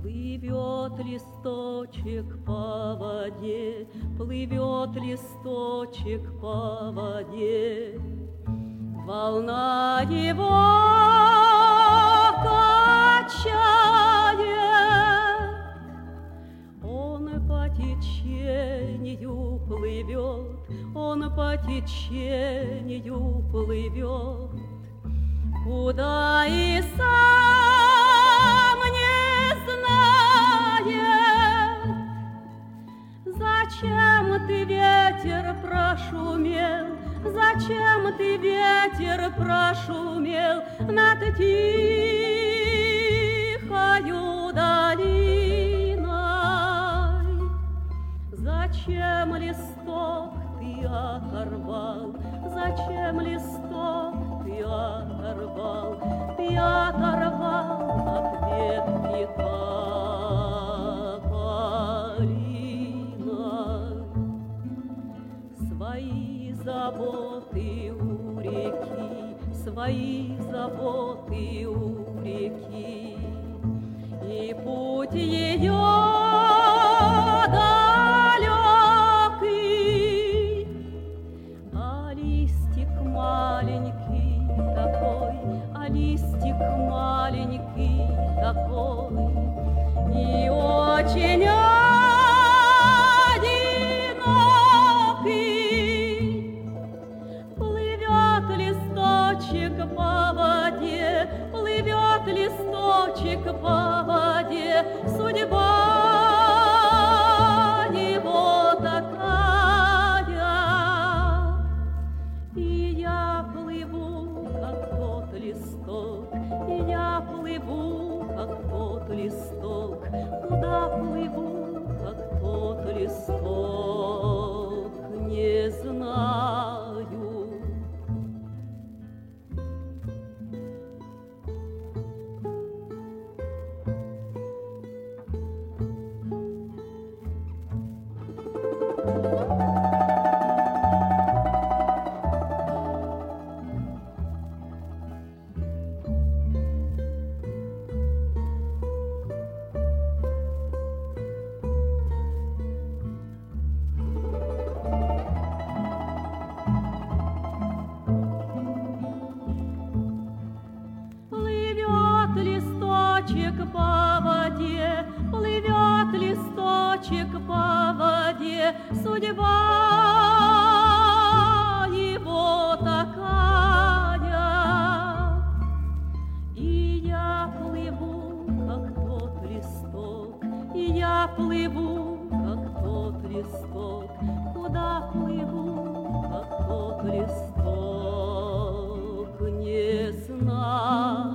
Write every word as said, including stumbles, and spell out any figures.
Плывет листочек по воде, плывет листочек по воде, волна его качает, он по течению плывет, он по течению плывет, куда и сам не знает. Зачем ты, ветер, прошумел, зачем ты, ветер, прошумел над тихою долиной? Зачем листок ты оторвал, зачем листок ты оторвал, ты оторвал от ветки тополиной? Свои заботы у реки, свои заботы у реки, и путь ее далекий, а листик маленький такой, а листик маленький такой, и очень одинокий. Плывет листочек по воде, плывет листочек по воде, судьба его такая. И я плыву, как тот листок, и я плыву, как тот листок, куда плыву, как тот листок, не знаю. Листочек по воде, плывет листочек по воде, судьба его такая. И я плыву, как тот листок, и я плыву, как тот листок, куда плыву, как тот листок, не знаю.